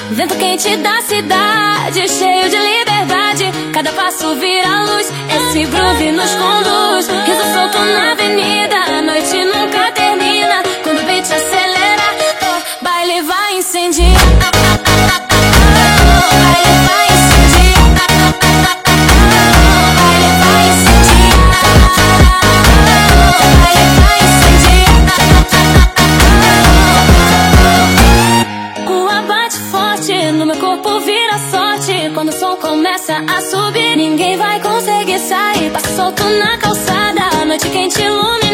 Vento quente da cidade, cheio de liberdade. Cada passo vira luz, esse groove nos conduz. Riso solto na avenida, a noite nunca termina. Quando o beat acelera, o baile vai incendiar. O baile vai incendiar. O baile vai incendiar. O baile vai incendiar. Rua bate forte, no meu corpo vira sorte. Quando o som começa a subir, ninguém vai conseguir sair. Passo solto na calçada, a noite quente ilumina.